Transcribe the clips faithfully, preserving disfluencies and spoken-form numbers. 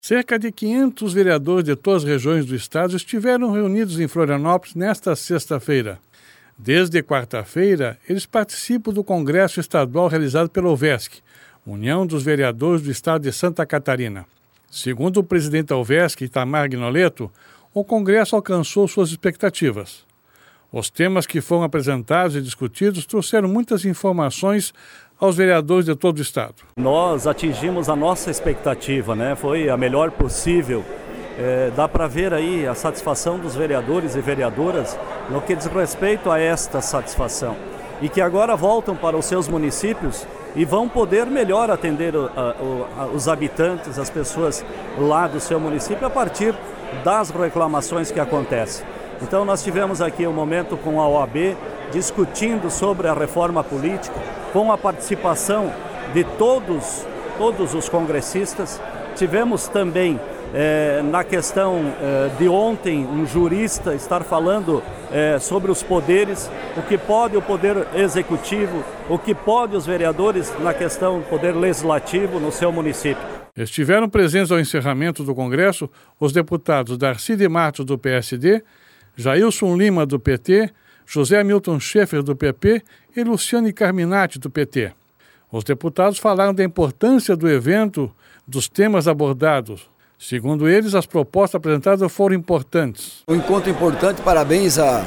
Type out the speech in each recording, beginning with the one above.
Cerca de quinhentos vereadores de todas as regiões do estado estiveram reunidos em Florianópolis nesta sexta-feira. Desde quarta-feira, eles participam do Congresso Estadual realizado pela UVESC, União dos Vereadores do Estado de Santa Catarina. Segundo o presidente da UVESC, Itamar Guinoleto, o Congresso alcançou suas expectativas. Os temas que foram apresentados e discutidos trouxeram muitas informações aos vereadores de todo o estado. Nós atingimos a nossa expectativa, né? Foi a melhor possível. É, dá para ver aí a satisfação dos vereadores e vereadoras no que diz respeito a esta satisfação. E que agora voltam para os seus municípios e vão poder melhor atender o, a, o, os habitantes, as pessoas lá do seu município a partir das reclamações que acontecem. Então nós tivemos aqui um momento com a O A B discutindo sobre a reforma política, com a participação de todos, todos os congressistas. Tivemos também eh, na questão eh, de ontem um jurista estar falando eh, sobre os poderes, o que pode o poder executivo, o que pode os vereadores na questão do poder legislativo no seu município. Estiveram presentes ao encerramento do Congresso os deputados Darcy de Matos, do P S D, Jailson Lima, do P T, José Hamilton Schaeffer, do P P e Luciane Carminati, do P T. Os deputados falaram da importância do evento, dos temas abordados. Segundo eles, as propostas apresentadas foram importantes. Um encontro importante, parabéns à,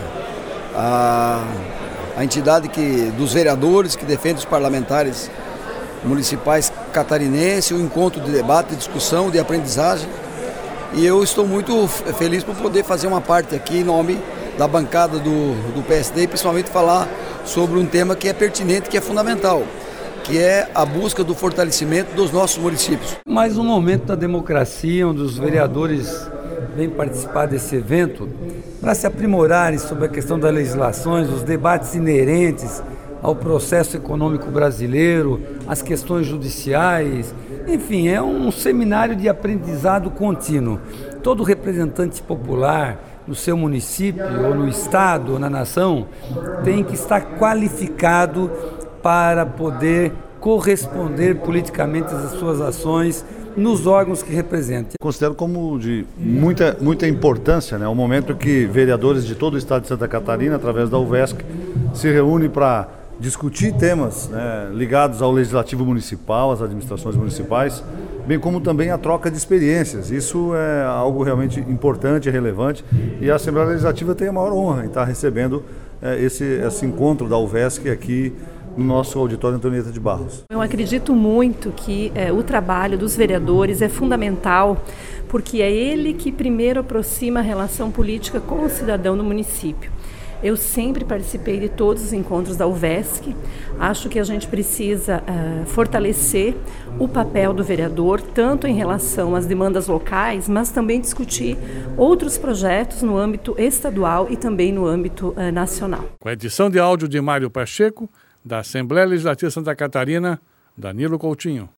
à, à entidade que, dos vereadores que defende os parlamentares municipais catarinenses, um encontro de debate, de discussão, de aprendizagem. E eu estou muito feliz por poder fazer uma parte aqui em nome da bancada do, do P S D e principalmente falar sobre um tema que é pertinente, que é fundamental, que é a busca do fortalecimento dos nossos municípios. Mais um momento da democracia, onde os vereadores vêm participar desse evento para se aprimorarem sobre a questão das legislações, os debates inerentes ao processo econômico brasileiro, as questões judiciais. Enfim, é um seminário de aprendizado contínuo. Todo representante popular no seu município, ou no estado, ou na nação, tem que estar qualificado para poder corresponder politicamente às suas ações nos órgãos que representam. Considero como de muita, muita importância, né, o momento que vereadores de todo o estado de Santa Catarina, através da UVESC, se reúnem para discutir temas, né, ligados ao legislativo municipal, às administrações municipais, bem como também a troca de experiências. Isso é algo realmente importante e relevante, e a Assembleia Legislativa tem a maior honra em estar recebendo é, esse, esse encontro da UVESC aqui no nosso auditório Antonieta de Barros. Eu acredito muito que é, o trabalho dos vereadores é fundamental, porque é ele que primeiro aproxima a relação política com o cidadão do município. Eu sempre participei de todos os encontros da UVESC. Acho que a gente precisa uh, fortalecer o papel do vereador, tanto em relação às demandas locais, mas também discutir outros projetos no âmbito estadual e também no âmbito uh, nacional. Com a edição de áudio de Mário Pacheco, da Assembleia Legislativa de Santa Catarina, Danilo Coutinho.